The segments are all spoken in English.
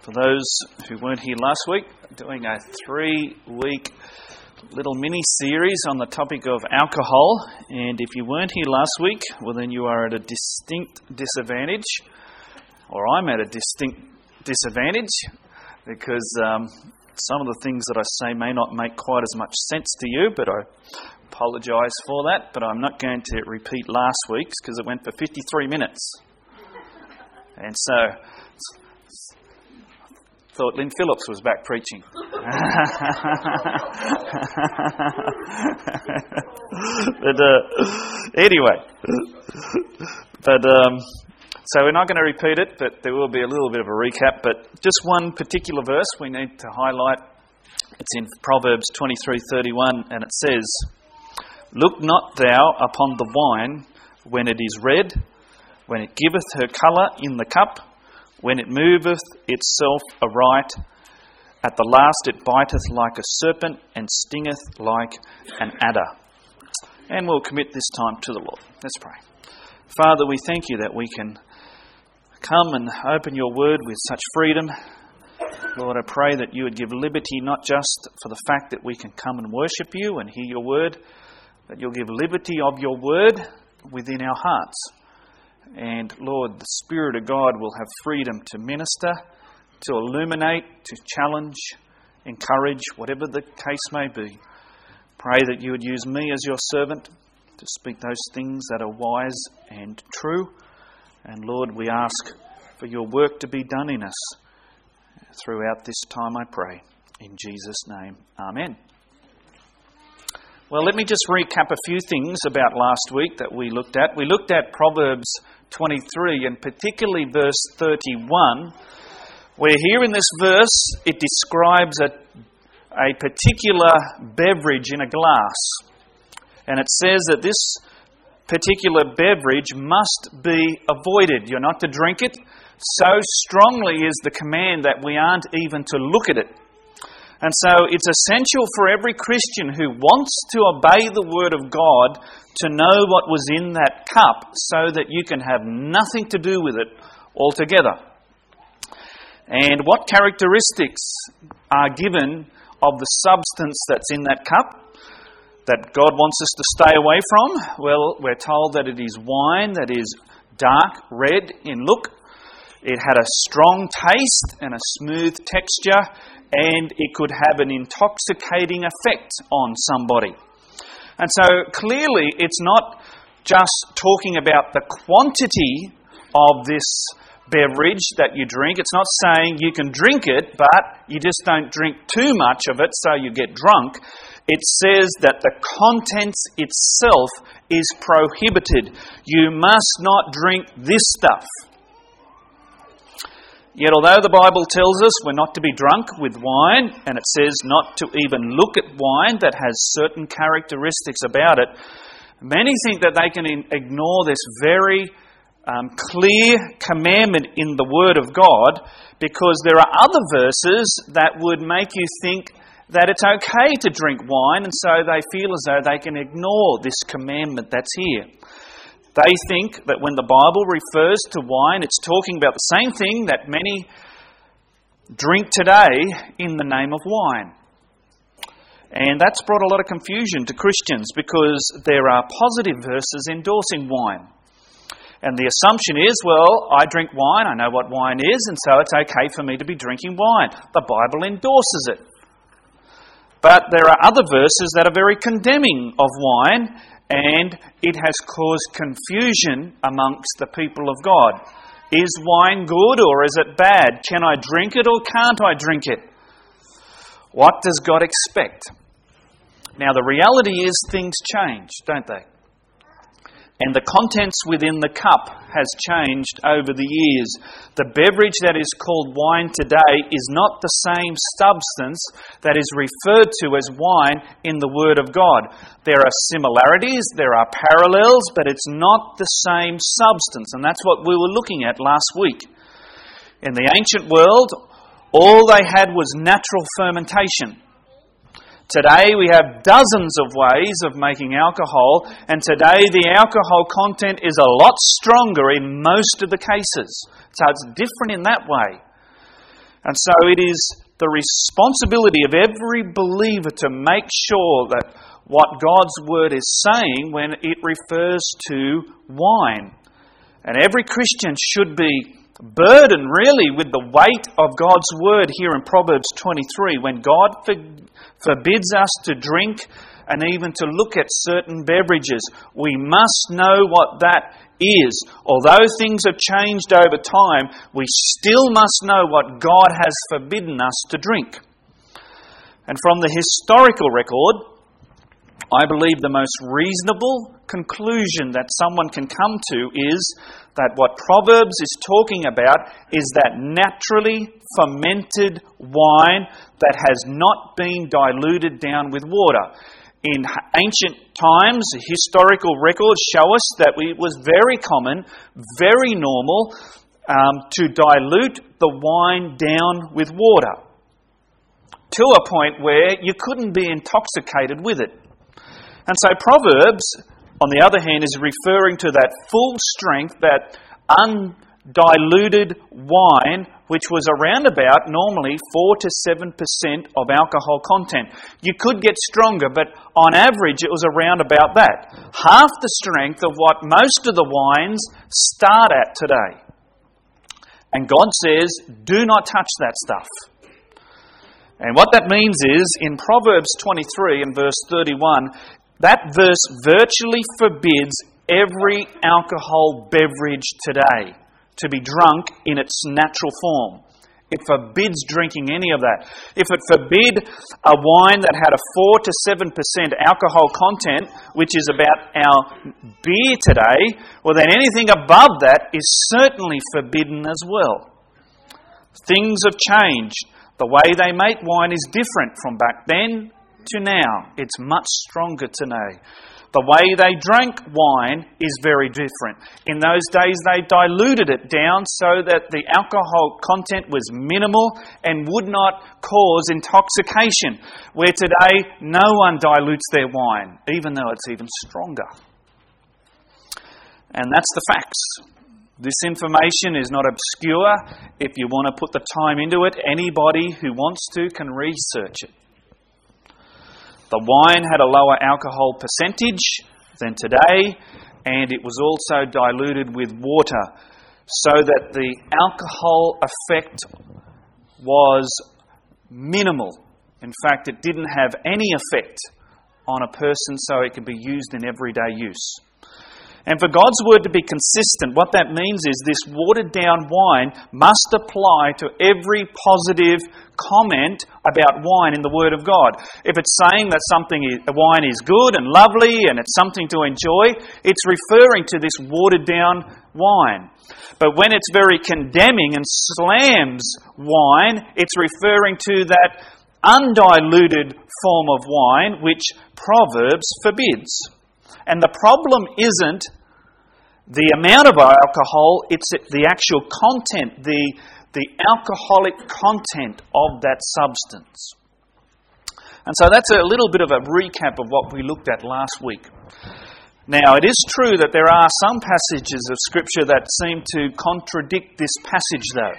For those who weren't here last week, doing a 3-week little mini-series on the topic of alcohol. And if you weren't here last week, well then you are at a distinct disadvantage, or I'm at a distinct disadvantage, because some of the things that I say may not make quite as much sense to you, but I apologise for that. But I'm not going to repeat last week's because it went for 53 minutes. And so thought Lynn Phillips was back preaching. So we're not going to repeat it, but there will be a little bit of a recap. But just one particular verse we need to highlight. It's in Proverbs 23:31, and it says, "Look not thou upon the wine when it is red, when it giveth her colour in the cup, when it moveth itself aright, at the last it biteth like a serpent and stingeth like an adder." And we'll commit this time to the Lord. Let's pray. Father, we thank you that we can come and open your word with such freedom. Lord, I pray that you would give liberty not just for the fact that we can come and worship you and hear your word, but you'll give liberty of your word within our hearts. And Lord, the Spirit of God will have freedom to minister, to illuminate, to challenge, encourage, whatever the case may be. Pray that you would use me as your servant to speak those things that are wise and true. And Lord, we ask for your work to be done in us throughout this time, I pray. In Jesus' name, amen. Well, let me just recap a few things about last week that we looked at. We looked at Proverbs 23 and particularly verse 31, where here in this verse it describes a particular beverage in a glass. And it says that this particular beverage must be avoided. You're not to drink it. So strongly is the command that we aren't even to look at it. And so it's essential for every Christian who wants to obey the Word of God to know what was in that cup so that you can have nothing to do with it altogether. And what characteristics are given of the substance that's in that cup that God wants us to stay away from? Well, we're told that it is wine that is dark red in look. It had a strong taste and a smooth texture, and it could have an intoxicating effect on somebody. And so clearly it's not just talking about the quantity of this beverage that you drink. It's not saying you can drink it, but you just don't drink too much of it so you get drunk. It says that the contents itself is prohibited. You must not drink this stuff. Yet although the Bible tells us we're not to be drunk with wine, and it says not to even look at wine that has certain characteristics about it, many think that they can ignore this very clear commandment in the Word of God, because there are other verses that would make you think that it's okay to drink wine, and so they feel as though they can ignore this commandment that's here. They think that when the Bible refers to wine, it's talking about the same thing that many drink today in the name of wine. And that's brought a lot of confusion to Christians, because there are positive verses endorsing wine. And the assumption is, well, I drink wine, I know what wine is, and so it's okay for me to be drinking wine. The Bible endorses it. But there are other verses that are very condemning of wine, and it has caused confusion amongst the people of God. Is wine good or is it bad? Can I drink it or can't I drink it? What does God expect? Now, the reality is things change, don't they? And the contents within the cup has changed over the years. The beverage that is called wine today is not the same substance that is referred to as wine in the Word of God. There are similarities, there are parallels, but it's not the same substance. And that's what we were looking at last week. In the ancient world, all they had was natural fermentation. Today we have dozens of ways of making alcohol, and today the alcohol content is a lot stronger in most of the cases. So it's different in that way. And so it is the responsibility of every believer to make sure that what God's Word is saying when it refers to wine. And every Christian should be burdened really with the weight of God's Word here in Proverbs 23, when God forbids us to drink and even to look at certain beverages. We must know what that is. Although things have changed over time, we still must know what God has forbidden us to drink. And from the historical record, I believe the most reasonable conclusion that someone can come to is that what Proverbs is talking about is that naturally fermented wine that has not been diluted down with water. In ancient times, historical records show us that it was very common, very normal, to dilute the wine down with water to a point where you couldn't be intoxicated with it. And so Proverbs, on the other hand, is referring to that full strength, that undiluted wine, which was around about normally 4 to 7% of alcohol content. You could get stronger, but on average it was around about that. Half the strength of what most of the wines start at today. And God says, do not touch that stuff. And what that means is, in Proverbs 23 and verse 31, that verse virtually forbids every alcohol beverage today to be drunk in its natural form. It forbids drinking any of that. If it forbid a wine that had a 4 to 7% alcohol content, which is about our beer today, well then anything above that is certainly forbidden as well. Things have changed. The way they make wine is different from back then to now. It's much stronger today. The way they drank wine is very different. In those days they diluted it down so that the alcohol content was minimal and would not cause intoxication. Where today no one dilutes their wine, even though it's even stronger. And that's the facts. This information is not obscure. If you want to put the time into it, anybody who wants to can research it. The wine had a lower alcohol percentage than today, and it was also diluted with water so that the alcohol effect was minimal. In fact, it didn't have any effect on a person, so it could be used in everyday use. And for God's Word to be consistent, what that means is this watered-down wine must apply to every positive comment about wine in the Word of God. If it's saying that a wine is good and lovely and it's something to enjoy, it's referring to this watered-down wine. But when it's very condemning and slams wine, it's referring to that undiluted form of wine which Proverbs forbids. And the problem isn't the amount of alcohol, it's the actual content, the alcoholic content of that substance. And so that's a little bit of a recap of what we looked at last week. Now, it is true that there are some passages of Scripture that seem to contradict this passage, though,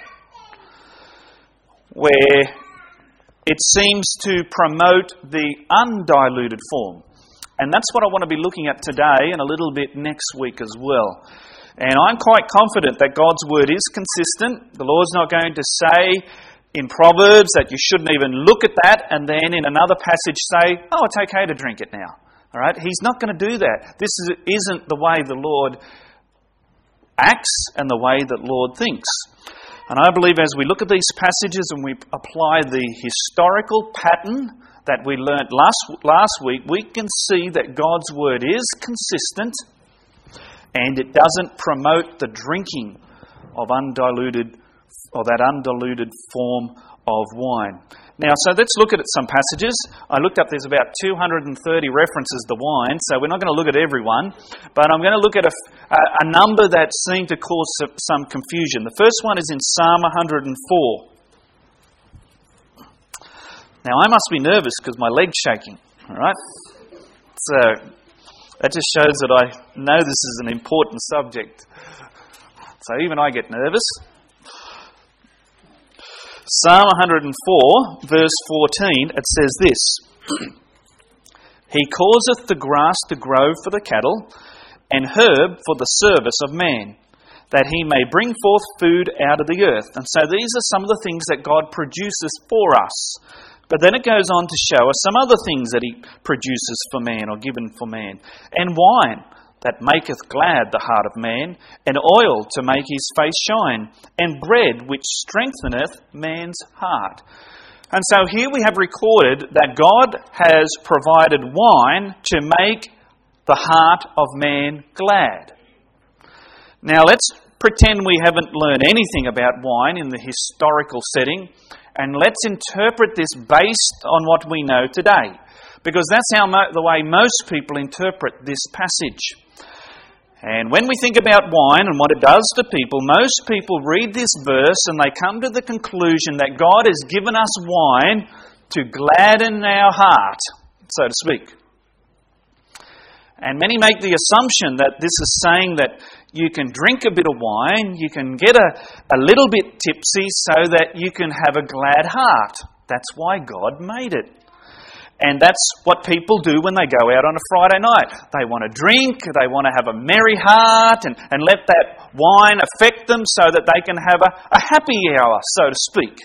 where it seems to promote the undiluted form. And that's what I want to be looking at today and a little bit next week as well. And I'm quite confident that God's Word is consistent. The Lord's not going to say in Proverbs that you shouldn't even look at that and then in another passage say, oh, it's okay to drink it now. All right? He's not going to do that. This isn't the way the Lord acts and the way that Lord thinks. And I believe as we look at these passages and we apply the historical pattern that we learnt last week, we can see that God's Word is consistent and it doesn't promote the drinking of that undiluted form of wine. Now, so let's look at some passages. I looked up, there's about 230 references to wine, so we're not going to look at every one, but I'm going to look at a number that seem to cause some confusion. The first one is in Psalm 104. Now, I must be nervous because my leg's shaking, all right? So, that just shows that I know this is an important subject. So, even I get nervous. Psalm 104, verse 14, it says this: He causeth the grass to grow for the cattle, and herb for the service of man, that he may bring forth food out of the earth. And so these are some of the things that God produces for us. But then it goes on to show us some other things that he produces for man, or given for man. And wine, that maketh glad the heart of man, and oil to make his face shine, and bread which strengtheneth man's heart. And so here we have recorded that God has provided wine to make the heart of man glad. Now let's pretend we haven't learned anything about wine in the historical setting, and let's interpret this based on what we know today, because that's the way most people interpret this passage. And when we think about wine and what it does to people, most people read this verse and they come to the conclusion that God has given us wine to gladden our heart, so to speak. And many make the assumption that this is saying that you can drink a bit of wine, you can get a little bit tipsy so that you can have a glad heart. That's why God made it. And that's what people do when they go out on a Friday night. They want to drink, they want to have a merry heart and let that wine affect them so that they can have a happy hour, so to speak.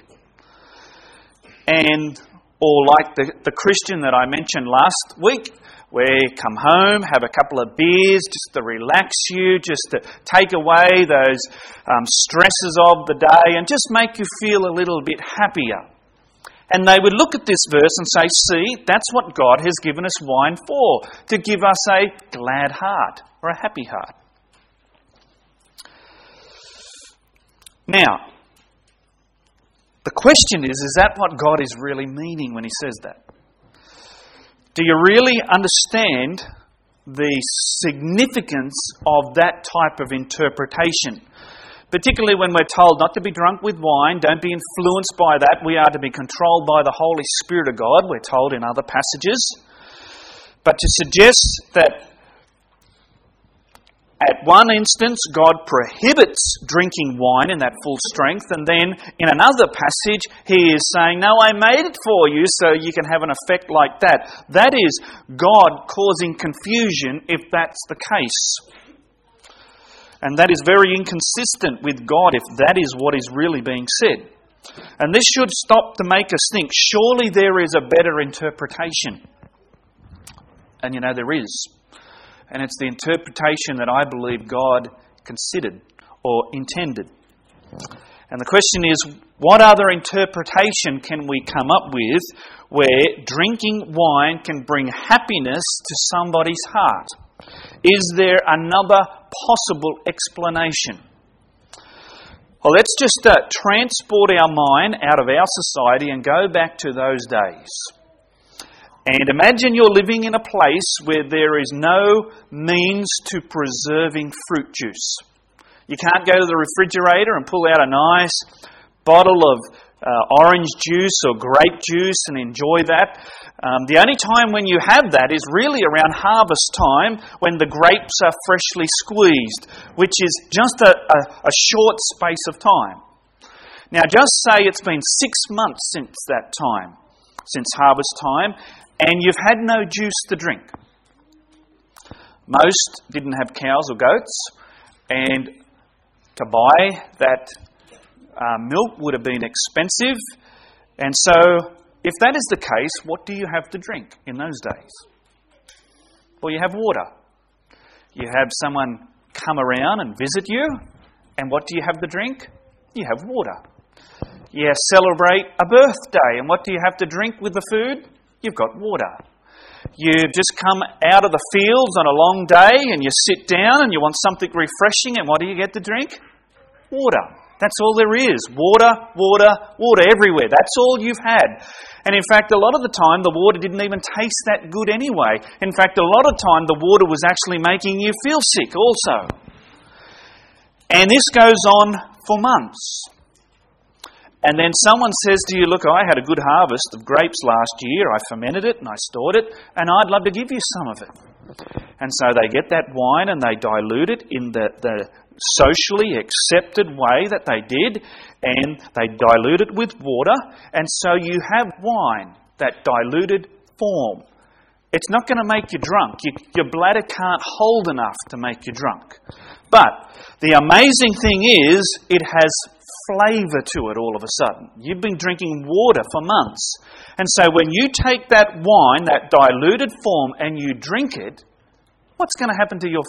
Or like the Christian that I mentioned last week, where you come home, have a couple of beers just to relax you, just to take away those stresses of the day and just make you feel a little bit happier. And they would look at this verse and say, see, that's what God has given us wine for, to give us a glad heart or a happy heart. Now, the question is that what God is really meaning when he says that? Do you really understand the significance of that type of interpretation? Particularly when we're told not to be drunk with wine, don't be influenced by that. We are to be controlled by the Holy Spirit of God, we're told in other passages. But to suggest that at one instance God prohibits drinking wine in that full strength, and then in another passage he is saying, no, I made it for you so you can have an effect like that. That is God causing confusion if that's the case. And that is very inconsistent with God if that is what is really being said. And this should stop to make us think, surely there is a better interpretation. And you know there is. And it's the interpretation that I believe God considered or intended. And the question is, what other interpretation can we come up with where drinking wine can bring happiness to somebody's heart? Is there another possible explanation? Well, let's just transport our mind out of our society and go back to those days. And imagine you're living in a place where there is no means to preserving fruit juice. You can't go to the refrigerator and pull out a nice bottle of orange juice or grape juice and enjoy that. The only time when you have that is really around harvest time, when the grapes are freshly squeezed, which is just a short space of time. Now just say it's been 6 months since that time, since harvest time, and you've had no juice to drink. Most didn't have cows or goats, and to buy that milk would have been expensive. And so, if that is the case, what do you have to drink in those days? Well, you have water. You have someone come around and visit you, and what do you have to drink? You have water. You celebrate a birthday, and what do you have to drink with the food? You've got water. You just come out of the fields on a long day and you sit down and you want something refreshing, and what do you get to drink? Water. That's all there is. Water, water, water everywhere. That's all you've had. And in fact, a lot of the time the water didn't even taste that good anyway. In fact, a lot of time the water was actually making you feel sick also. And this goes on for months. And then someone says to you, look, I had a good harvest of grapes last year. I fermented it and I stored it, and I'd love to give you some of it. And so they get that wine and they dilute it in the socially accepted way that they did, and they dilute it with water, and so you have wine, that diluted form. It's not going to make you drunk. Your bladder can't hold enough to make you drunk. But the amazing thing is, it has flavour to it all of a sudden. You've been drinking water for months. And so when you take that wine, that diluted form, and you drink it, what's going to happen to your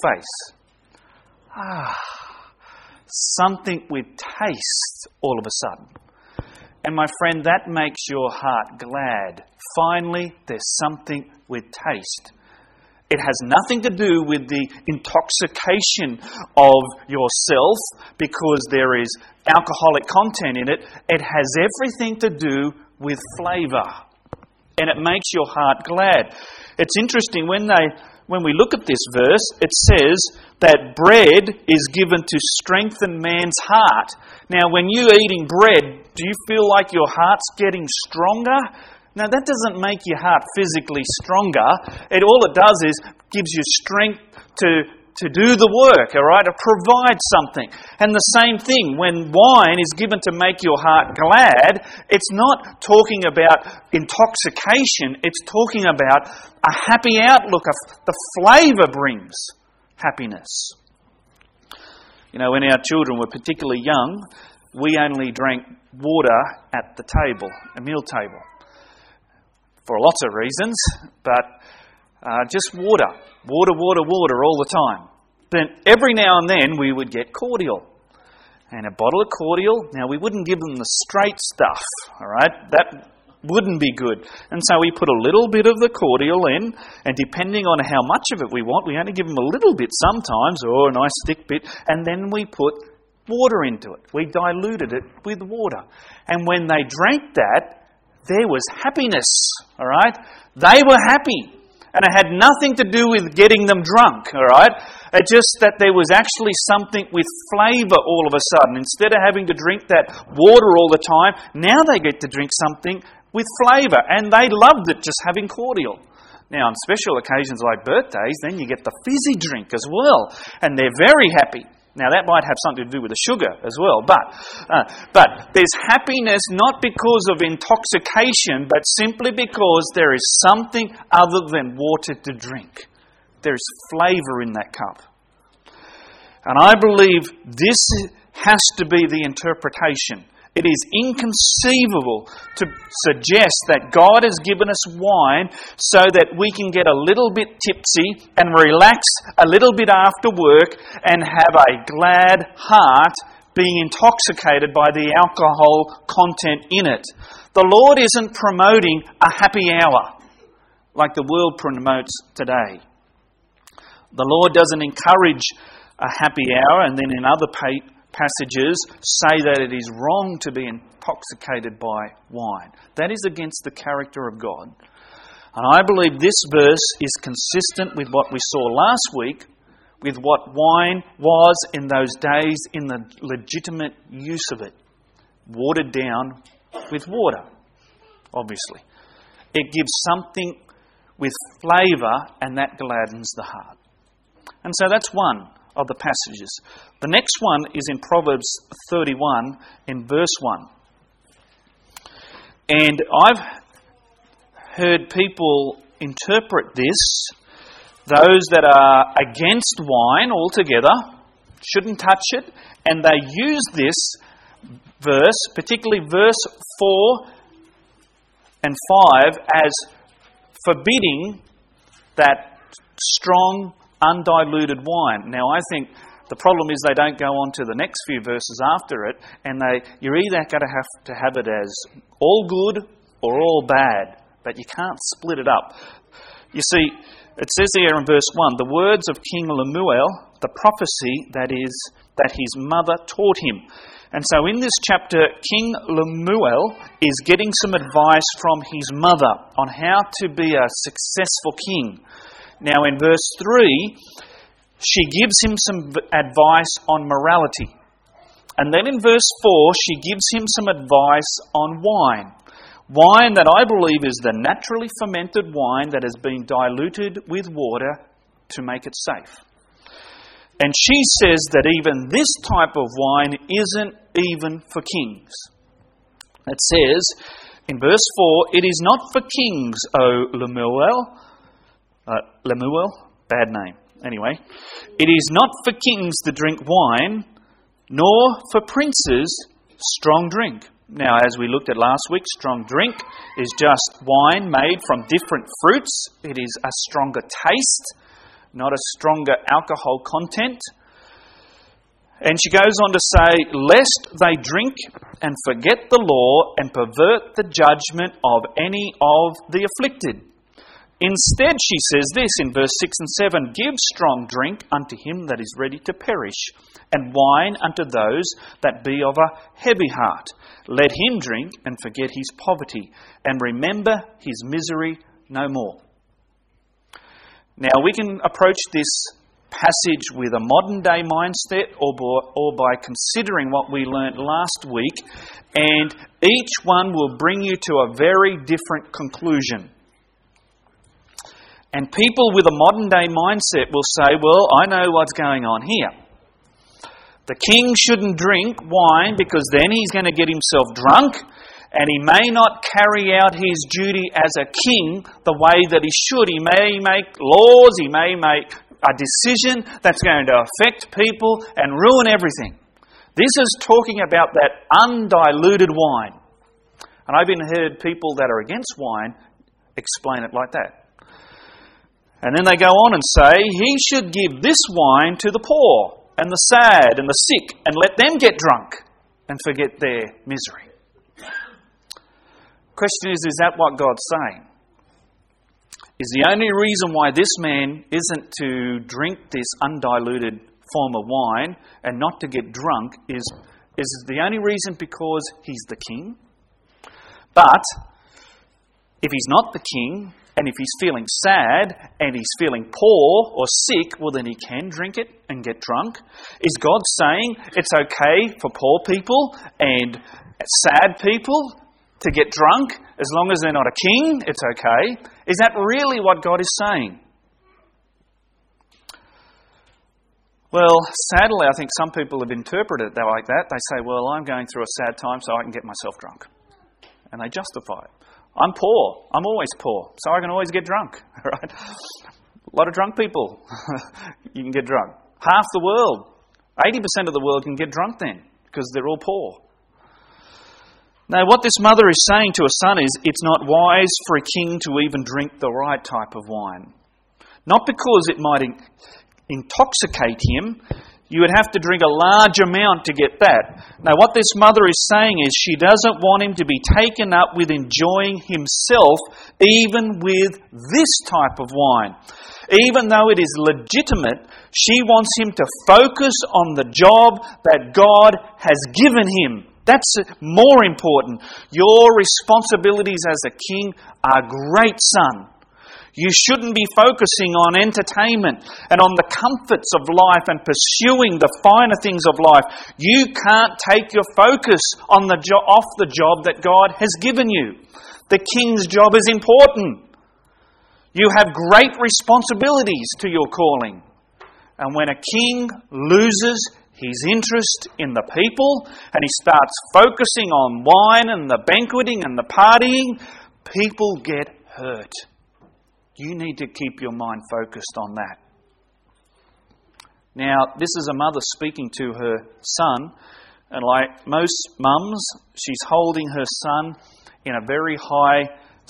face? Something with taste all of a sudden. And my friend, that makes your heart glad. Finally, there's something with taste. It has nothing to do with the intoxication of yourself because there is alcoholic content in it. It has everything to do with flavour. And it makes your heart glad. It's interesting, when we look at this verse, it says that bread is given to strengthen man's heart. Now, when you're eating bread, do you feel like your heart's getting stronger? Now, that doesn't make your heart physically stronger. All it does is gives you strength to do the work, all right, to provide something. And the same thing, when wine is given to make your heart glad, it's not talking about intoxication, it's talking about a happy outlook. The flavour brings happiness. You know, when our children were particularly young, we only drank water at the table, a meal table. For lots of reasons, but just water all the time. Then every now and then we would get cordial. And a bottle of cordial, now we wouldn't give them the straight stuff, all right? That wouldn't be good. And so we put a little bit of the cordial in, and depending on how much of it we want, we only give them a little bit sometimes, or a nice thick bit, and then we put water into it. We diluted it with water. And when they drank that, there was happiness, all right? They were happy. And it had nothing to do with getting them drunk, all right? It's just that there was actually something with flavour all of a sudden. Instead of having to drink that water all the time, now they get to drink something with flavour. And they loved it, just having cordial. Now, on special occasions like birthdays, then you get the fizzy drink as well. And they're very happy. Now, that might have something to do with the sugar as well. But there's happiness not because of intoxication, but simply because there is something other than water to drink. There's flavour in that cup. And I believe this has to be the interpretation. It is inconceivable to suggest that God has given us wine so that we can get a little bit tipsy and relax a little bit after work and have a glad heart being intoxicated by the alcohol content in it. The Lord isn't promoting a happy hour like the world promotes today. The Lord doesn't encourage a happy hour and then in other passages say that it is wrong to be intoxicated by wine. That is against the character of God. And I believe this verse is consistent with what we saw last week, with what wine was in those days in the legitimate use of it. Watered down with water, obviously. It gives something with flavour and that gladdens the heart. And so that's one of the passages. The next one is in Proverbs 31 in verse 1. And I've heard people interpret this, those that are against wine altogether, shouldn't touch it, and they use this verse, particularly verse 4 and 5, as forbidding that strong undiluted wine. Now, I think the problem is they don't go on to the next few verses after it, and you're either going to have it as all good or all bad, but you can't split it up. You see, it says here in verse 1, the words of King Lemuel, the prophecy that his mother taught him. And so in this chapter, King Lemuel is getting some advice from his mother on how to be a successful king. Now in verse 3, she gives him some advice on morality. And then in verse 4, she gives him some advice on wine. Wine that I believe is the naturally fermented wine that has been diluted with water to make it safe. And she says that even this type of wine isn't even for kings. It says in verse 4, "It is not for kings, O Lemuel." Lemuel? Bad name. Anyway. "It is not for kings to drink wine, nor for princes strong drink." Now, as we looked at last week, strong drink is just wine made from different fruits. It is a stronger taste, not a stronger alcohol content. And she goes on to say, "Lest they drink and forget the law and pervert the judgment of any of the afflicted." Instead, she says this in verse 6 and 7, "Give strong drink unto him that is ready to perish, and wine unto those that be of a heavy heart. Let him drink and forget his poverty, and remember his misery no more." Now, we can approach this passage with a modern day mindset or by considering what we learnt last week, and each one will bring you to a very different conclusion. And people with a modern day mindset will say, "Well, I know what's going on here. The king shouldn't drink wine because then he's going to get himself drunk and he may not carry out his duty as a king the way that he should. He may make laws, he may make a decision that's going to affect people and ruin everything." This is talking about that undiluted wine. And I've even heard people that are against wine explain it like that. And then they go on and say, "He should give this wine to the poor and the sad and the sick and let them get drunk and forget their misery." Question is that what God's saying? Is the only reason why this man isn't to drink this undiluted form of wine and not to get drunk is the only reason because he's the king? But if he's not the king, and if he's feeling sad and he's feeling poor or sick, well then he can drink it and get drunk. Is God saying it's okay for poor people and sad people to get drunk as long as they're not a king? It's okay. Is that really what God is saying? Well, sadly, I think some people have interpreted it like that. They say, "Well, I'm going through a sad time so I can get myself drunk." And they justify it. "I'm poor. I'm always poor, so I can always get drunk." Right? A lot of drunk people. You can get drunk. Half the world, 80% of the world can get drunk then, because they're all poor. Now, what this mother is saying to her son is, it's not wise for a king to even drink the right type of wine. Not because it might intoxicate him. You would have to drink a large amount to get that. Now, what this mother is saying is she doesn't want him to be taken up with enjoying himself, even with this type of wine. Even though it is legitimate, she wants him to focus on the job that God has given him. That's more important. Your responsibilities as a king are great, son. You shouldn't be focusing on entertainment and on the comforts of life and pursuing the finer things of life. You can't take your focus on off the job that God has given you. The king's job is important. You have great responsibilities to your calling. And when a king loses his interest in the people and he starts focusing on wine and the banqueting and the partying, people get hurt. You need to keep your mind focused on that. Now, this is a mother speaking to her son, and like most mums, she's holding her son in a very high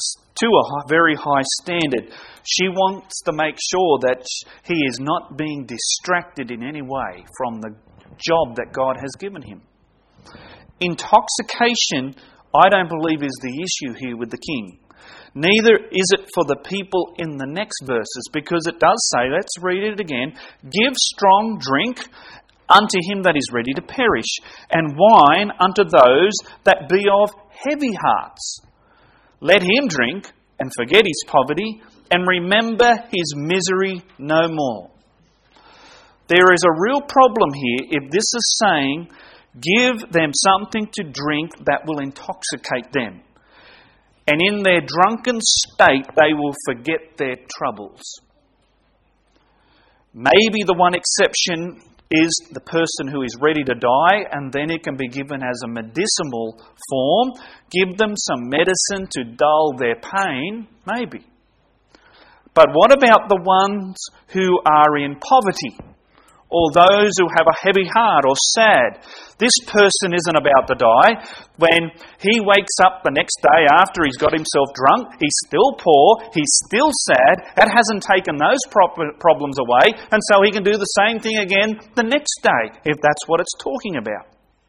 standard. She wants to make sure that he is not being distracted in any way from the job that God has given him. Intoxication, I don't believe, is the issue here with the king. Neither is it for the people in the next verses, because it does say, let's read it again, "Give strong drink unto him that is ready to perish, and wine unto those that be of heavy hearts. Let him drink and forget his poverty, and remember his misery no more." There is a real problem here if this is saying, give them something to drink that will intoxicate them. And in their drunken state, they will forget their troubles. Maybe the one exception is the person who is ready to die, and then it can be given as a medicinal form. Give them some medicine to dull their pain, maybe. But what about the ones who are in poverty, or those who have a heavy heart or sad? This person isn't about to die. When he wakes up the next day after he's got himself drunk, he's still poor, he's still sad. That hasn't taken those problems away, and so he can do the same thing again the next day, if that's what it's talking about.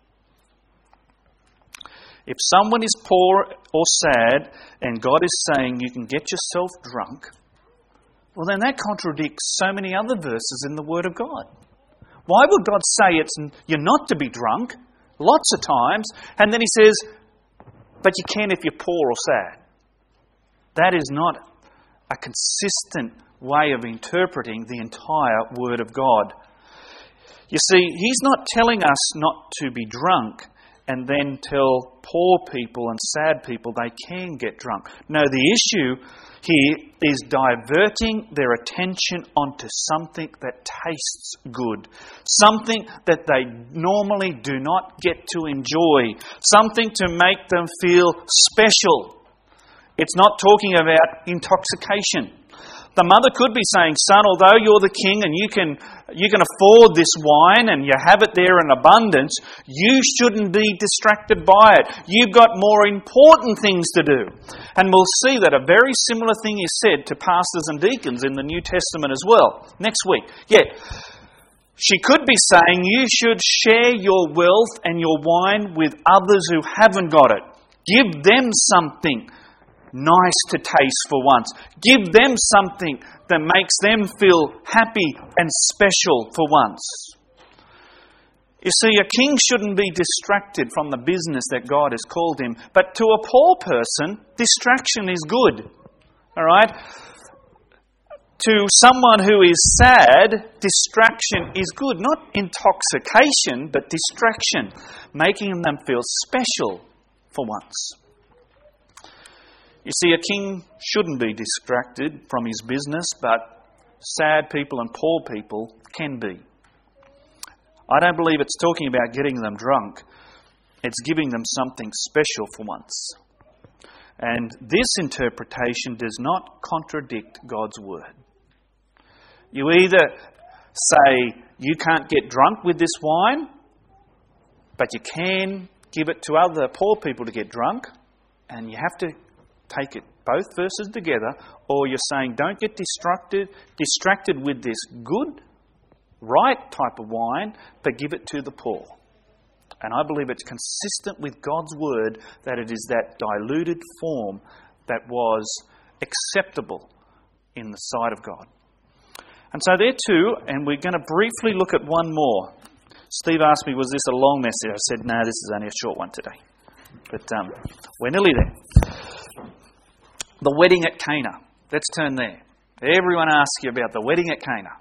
If someone is poor or sad, and God is saying you can get yourself drunk, well then that contradicts so many other verses in the Word of God. Why would God say you're not to be drunk lots of times, and then he says, but you can if you're poor or sad? That is not a consistent way of interpreting the entire Word of God. You see, he's not telling us not to be drunk and then tell poor people and sad people they can get drunk. No, the issue here is diverting their attention onto something that tastes good, something that they normally do not get to enjoy, something to make them feel special. It's not talking about intoxication. The mother could be saying, son, although you're the king and you can afford this wine and you have it there in abundance, you shouldn't be distracted by it. You've got more important things to do. And we'll see that a very similar thing is said to pastors and deacons in the New Testament as well next week. Yeah, she could be saying you should share your wealth and your wine with others who haven't got it. Give them something nice to taste for once. Give them something that makes them feel happy and special for once. You see, a king shouldn't be distracted from the business that God has called him. But to a poor person, distraction is good. All right? To someone who is sad, distraction is good. Not intoxication, but distraction. Making them feel special for once. You see, a king shouldn't be distracted from his business, but sad people and poor people can be. I don't believe it's talking about getting them drunk. It's giving them something special for once. And this interpretation does not contradict God's word. You either say you can't get drunk with this wine, but you can give it to other poor people to get drunk, and you have to take it both verses together, or you're saying don't get distracted with this good, right type of wine, but give it to the poor. And I believe it's consistent with God's word that it is that diluted form that was acceptable in the sight of God. And so there too, and we're going to briefly look at one more. Steve asked me, was this a long message? I said, no, this is only a short one today. But we're nearly there. The wedding at Cana. Let's turn there. Everyone asks you about the wedding at Cana.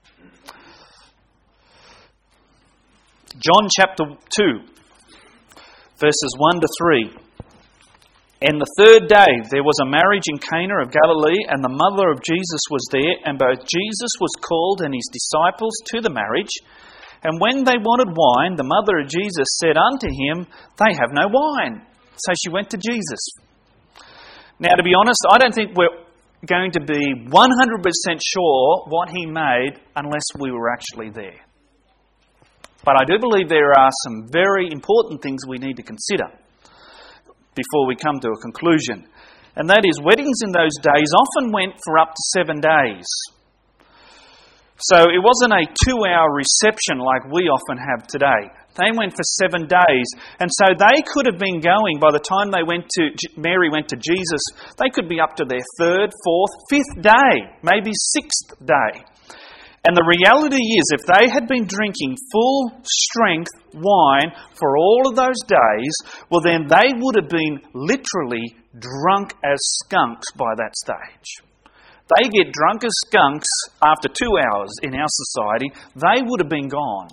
John chapter 2, verses 1 to 3. And the third day there was a marriage in Cana of Galilee, and the mother of Jesus was there, and both Jesus was called and his disciples to the marriage. And when they wanted wine, the mother of Jesus said unto him, they have no wine. So she went to Jesus. Now, to be honest, I don't think we're going to be 100% sure what he made unless we were actually there. But I do believe there are some very important things we need to consider before we come to a conclusion. And that is, weddings in those days often went for up to 7 days. So it wasn't a 2-hour reception like we often have today. They went for 7 days. And so they could have been going, by the time Mary went to Jesus, they could be up to their 3rd, 4th, 5th day, maybe 6th day. And the reality is, if they had been drinking full strength wine for all of those days, well then they would have been literally drunk as skunks by that stage. They get drunk as skunks after 2 hours in our society. They would have been gone.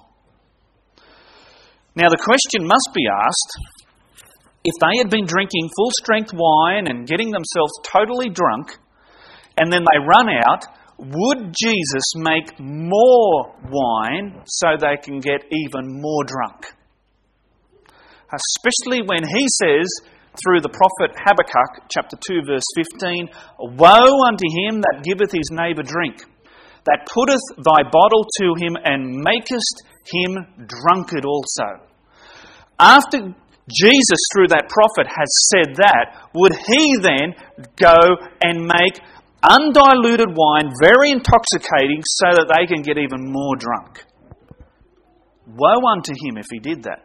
Now the question must be asked, if they had been drinking full strength wine and getting themselves totally drunk, and then they run out, would Jesus make more wine so they can get even more drunk? Especially when he says, through the prophet Habakkuk, chapter 2, verse 15, "Woe unto him that giveth his neighbour drink, that putteth thy bottle to him, and makest him drunkard also." After Jesus, through that prophet, has said that, would he then go and make undiluted wine very intoxicating so that they can get even more drunk? Woe unto him if he did that.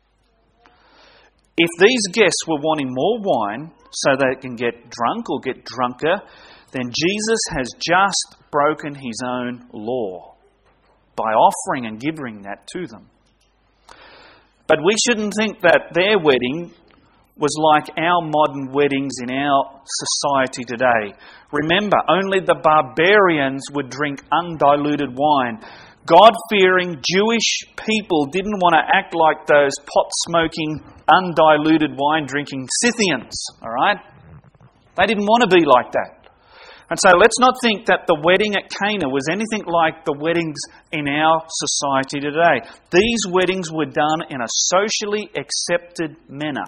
If these guests were wanting more wine so they can get drunk or get drunker, then Jesus has just broken his own law by offering and giving that to them. But we shouldn't think that their wedding was like our modern weddings in our society today. Remember, only the barbarians would drink undiluted wine. God-fearing Jewish people didn't want to act like those pot-smoking, undiluted wine-drinking Scythians, all right? They didn't want to be like that. And so let's not think that the wedding at Cana was anything like the weddings in our society today. These weddings were done in a socially accepted manner.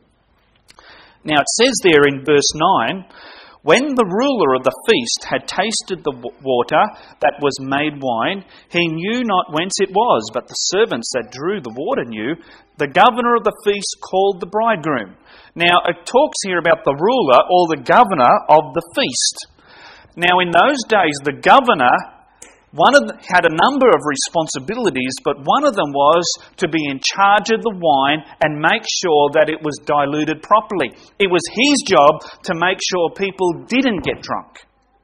Now it says there in verse 9, "When the ruler of the feast had tasted the water that was made wine, he knew not whence it was, but the servants that drew the water knew. The governor of the feast called the bridegroom." Now it talks here about the ruler or the governor of the feast. Now in those days, the governor had a number of responsibilities, but one of them was to be in charge of the wine and make sure that it was diluted properly. It was his job to make sure people didn't get drunk.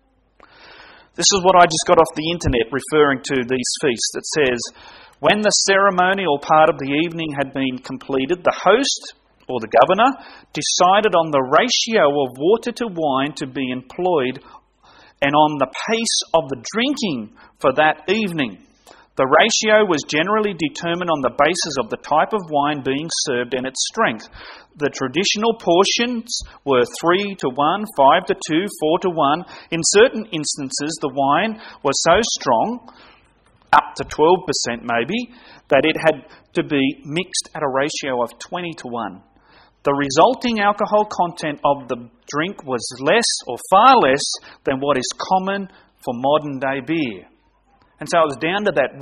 This is what I just got off the internet referring to these feasts. It says, "When the ceremonial part of the evening had been completed, the host, or the governor, decided on the ratio of water to wine to be employed and on the pace of the drinking for that evening. The ratio was generally determined on the basis of the type of wine being served and its strength. The traditional portions were 3-1, 5-2, 4-1. In certain instances, the wine was so strong, up to 12% maybe, that it had to be mixed at a ratio of 20-1. The resulting alcohol content of the drink was less or far less than what is common for modern day beer." And so it was down to that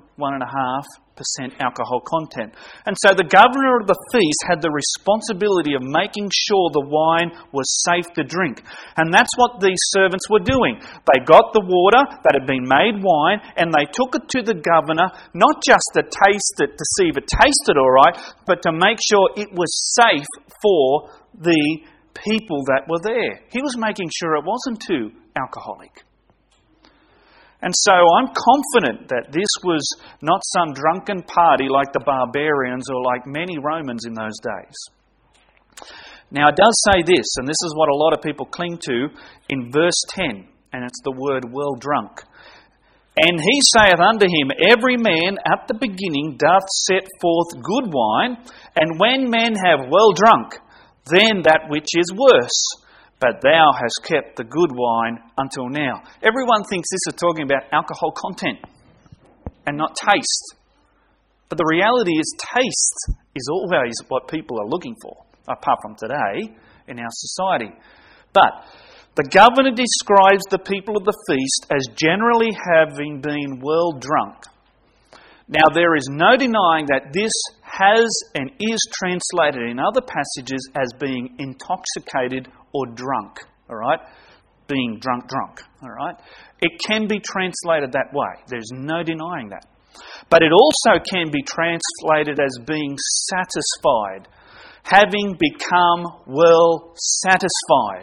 1.5% alcohol content. And so the governor of the feast had the responsibility of making sure the wine was safe to drink. And that's what these servants were doing. They got the water that had been made wine and they took it to the governor, not just to taste it, to see if it tasted all right, but to make sure it was safe for the people that were there. He was making sure it wasn't too alcoholic. And so I'm confident that this was not some drunken party like the barbarians or like many Romans in those days. Now it does say this, and this is what a lot of people cling to in verse 10, and it's the word well drunk. "And he saith unto him, Every man at the beginning doth set forth good wine, and when men have well drunk, then that which is worse. But thou hast kept the good wine until now." Everyone thinks this is talking about alcohol content and not taste. But the reality is taste is always what people are looking for, apart from today in our society. But the governor describes the people of the feast as generally having been well drunk. Now there is no denying that this has and is translated in other passages as being intoxicated or drunk, all right? Being drunk, all right? It can be translated that way. There's no denying that. But it also can be translated as being satisfied, having become well satisfied.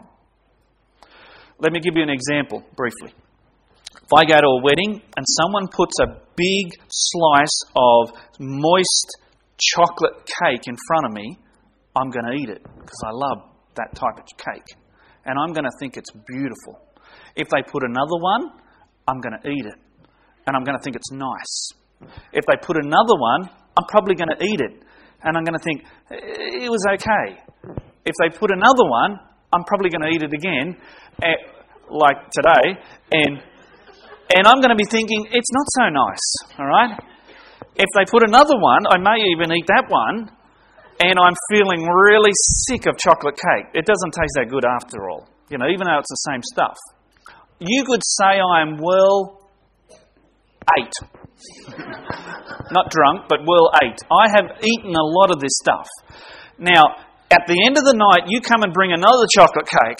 Let me give you an example briefly. If I go to a wedding and someone puts a big slice of moist chocolate cake in front of me, I'm going to eat it because I love that type of cake. And I'm going to think it's beautiful. If they put another one, I'm going to eat it. And I'm going to think it's nice. If they put another one, I'm probably going to eat it. And I'm going to think, it was okay. If they put another one, I'm probably going to eat it again, like today, and And I'm going to be thinking, it's not so nice, all right? If they put another one, I may even eat that one, and I'm feeling really sick of chocolate cake. It doesn't taste that good after all, even though it's the same stuff. You could say I am well ate. Not drunk, but well ate. I have eaten a lot of this stuff. Now, at the end of the night, you come and bring another chocolate cake.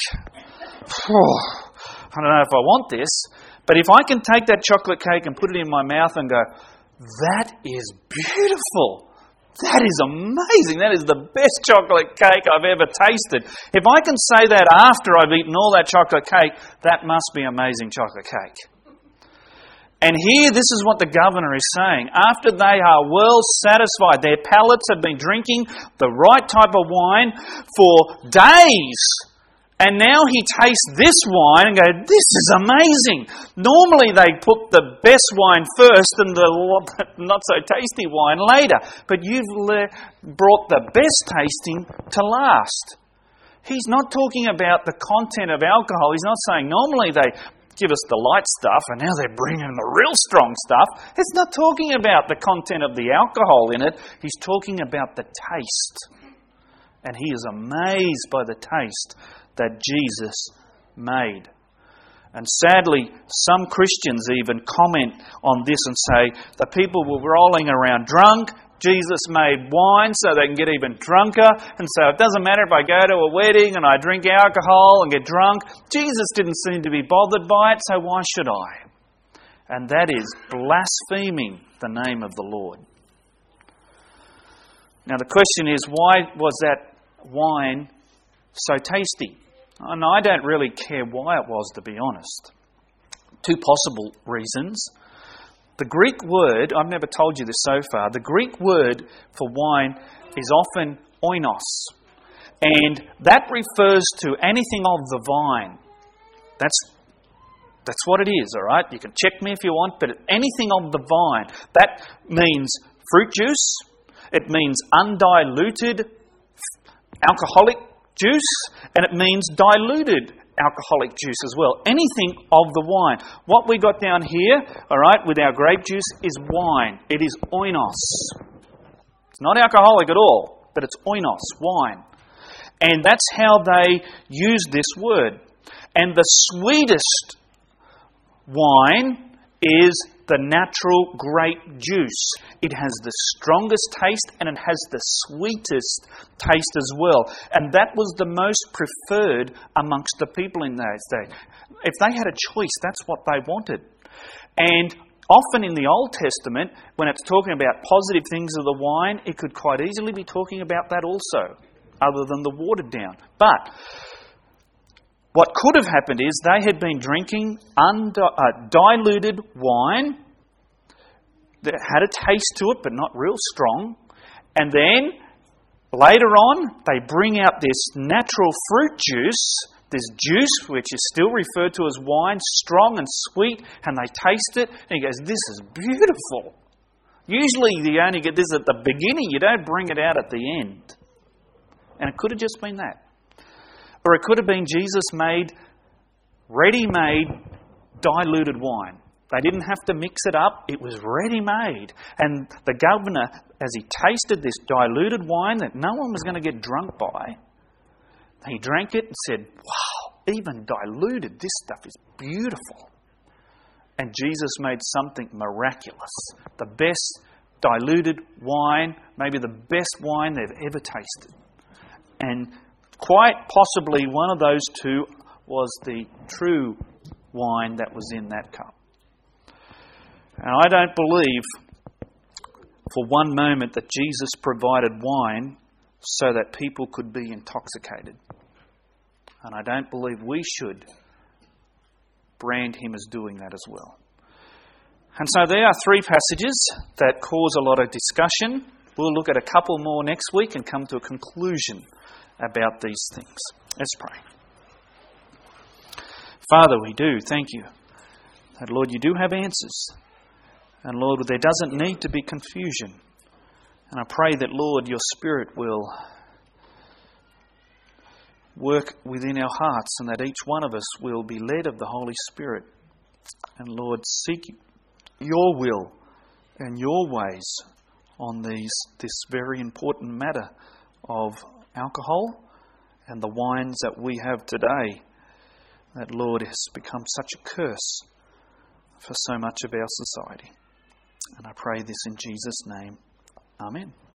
I don't know if I want this, but if I can take that chocolate cake and put it in my mouth and go, that is beautiful. That is amazing. That is the best chocolate cake I've ever tasted. If I can say that after I've eaten all that chocolate cake, that must be amazing chocolate cake. And here, this is what the governor is saying. After they are well satisfied, their palates have been drinking the right type of wine for days. And now he tastes this wine and goes, this is amazing. Normally they put the best wine first and the not so tasty wine later. But you've brought the best tasting to last. He's not talking about the content of alcohol. He's not saying normally they give us the light stuff and now they're bringing the real strong stuff. It's not talking about the content of the alcohol in it. He's talking about the taste. And he is amazed by the taste that Jesus made. And sadly, some Christians even comment on this and say, the people were rolling around drunk. Jesus made wine so they can get even drunker. And so it doesn't matter if I go to a wedding and I drink alcohol and get drunk. Jesus didn't seem to be bothered by it, so why should I? And that is blaspheming the name of the Lord. Now the question is, why was that wine so tasty? And I don't really care why it was, to be honest. Two possible reasons. The Greek word, I've never told you this so far, the Greek word for wine is often oinos. And that refers to anything of the vine. That's what it is, all right? You can check me if you want, but anything of the vine. That means fruit juice. It means undiluted alcoholic juice, and it means diluted alcoholic juice as well. Anything of the wine. What we got down here, all right, with our grape juice is wine. It is oinos. It's not alcoholic at all, but it's oinos, wine. And that's how they use this word. And the sweetest wine is the natural grape juice. It has the strongest taste and it has the sweetest taste as well. And that was the most preferred amongst the people in those days. If they had a choice, that's what they wanted. And often in the Old Testament, when it's talking about positive things of the wine, it could quite easily be talking about that also, other than the watered down. But what could have happened is they had been drinking diluted wine that had a taste to it, but not real strong. And then later on, they bring out this natural fruit juice, this juice which is still referred to as wine, strong and sweet, and they taste it, and he goes, this is beautiful. Usually you only get this at the beginning, you don't bring it out at the end. And it could have just been that. Or it could have been Jesus made ready-made diluted wine. They didn't have to mix it up. It was ready-made. And the governor, as he tasted this diluted wine that no one was going to get drunk by, he drank it and said, wow, even diluted, this stuff is beautiful. And Jesus made something miraculous. The best diluted wine, maybe the best wine they've ever tasted. And quite possibly one of those two was the true wine that was in that cup. And I don't believe for one moment that Jesus provided wine so that people could be intoxicated. And I don't believe we should brand him as doing that as well. And so there are three passages that cause a lot of discussion. We'll look at a couple more next week and come to a conclusion about these things. Let's pray. Father, we do thank you that, Lord, you do have answers. And Lord, there doesn't need to be confusion. And I pray that, Lord, your Spirit will work within our hearts and that each one of us will be led of the Holy Spirit And Lord, seek your will and your ways on this very important matter of alcohol and the wines that we have today, that, Lord, has become such a curse for so much of our society. And I pray this in Jesus' name. Amen.